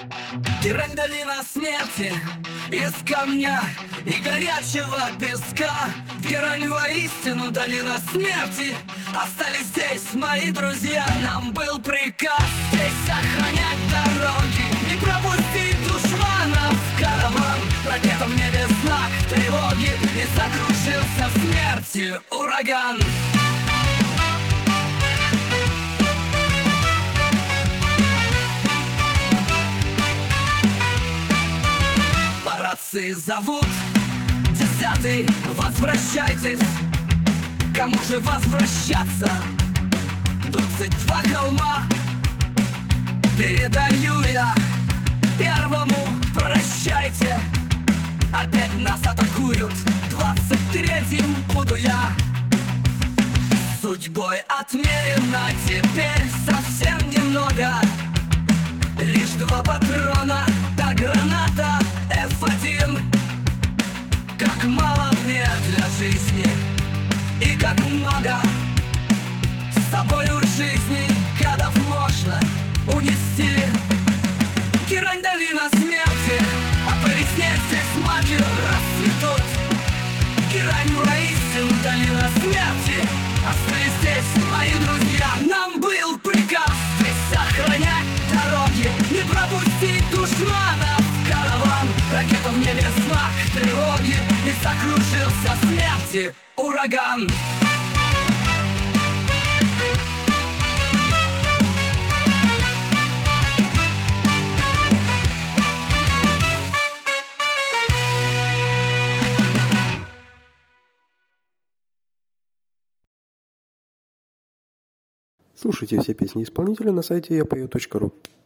Герань долина смерти из камня и горячего песка. Герань воистину долина смерти. Остались здесь мои друзья. Нам был приказ здесь охранять дороги, не пропустить душманов в караван. Ракета в небе знак тревоги, и закружился смертью ураган. По рации зовут 10-й, возвращайтесь. Кому же возвращаться? 22 холма передаю я первому, прощайте. Опять нас атакуют, 23-м буду я. Судьбой отмерено теперь совсем немного. Лишь 2 патрона, да граната F1. Как мало мне для жизни и как много с собою жизни гадов можно унести. Герань долина смерти, а по весне здесь магию расцветут. Герань воистину долина смерти. Остались здесь мои друзья. Нам был приказ здесь охранять дороги, не пропустить душманов в караван. Ракета в небе знак тревоги, и закружился смерти ураган. Слушайте все песни исполнителя на сайте yapою.ru.